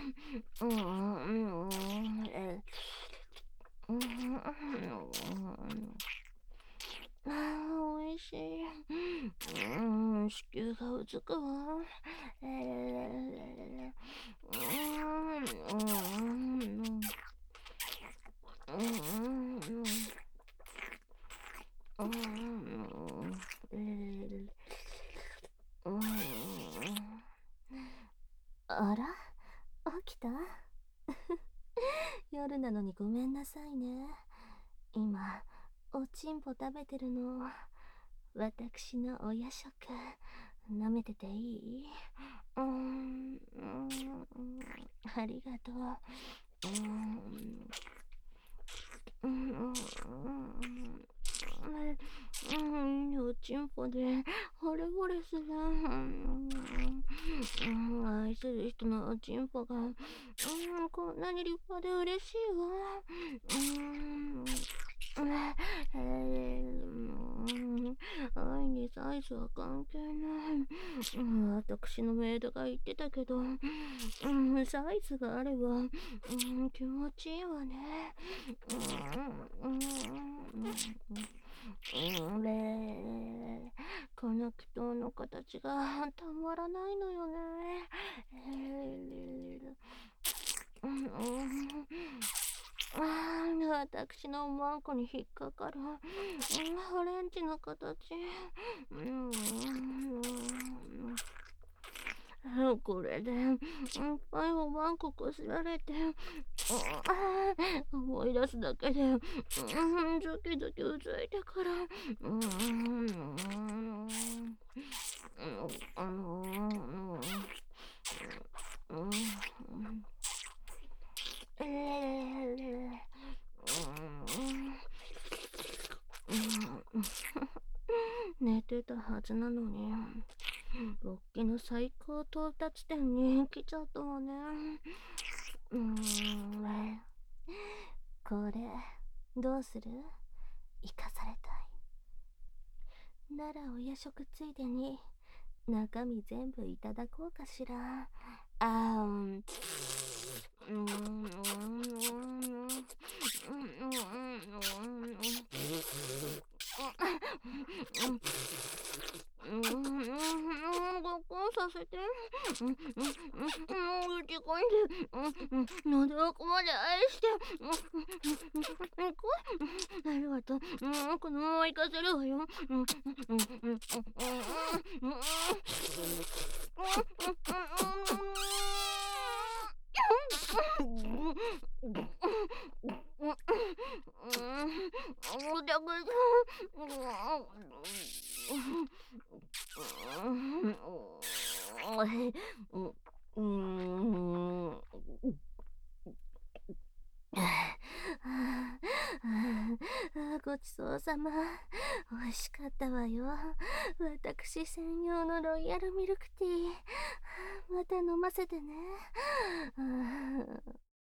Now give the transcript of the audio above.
うん、うん、ああ、美味しい。うん、子宮がうずくわ。ええ、うん、うん、うん、うん、うん、あら、起きた？夜なのにごめんなさいね。今、おちんぽ食べてるの。私のお夜食、舐めてていい？ありがとう。うん、おちんぽで、惚れ惚れする。愛する人のおちんぽが、こんなに立派で嬉しいわ。愛にサイズは関係ない。私のメイドが言ってたけど、サイズがあれば、気持ちいいわね。この祈祷の形がたまらないのよね。私のマンコに引っかかる、オレンジの形。これで、いっぱいおまんここすられて、思い出すだけで、ズキズキうずいてから、あのうん、えー、寝てたはずなのに、ロッキの最高到達点に来ちゃったわね。うーん、これ、どうする？生かされたい。ならお夜食ついでに、中身全部いただこうかしら。あーん。ごっこんさせて。もう時間で、喉奥まで愛して。ありがとう。このまま行かせるわよ。ごちそうさま。美味しかったわよ。私専用のロイヤルミルクティー。また飲ませてね。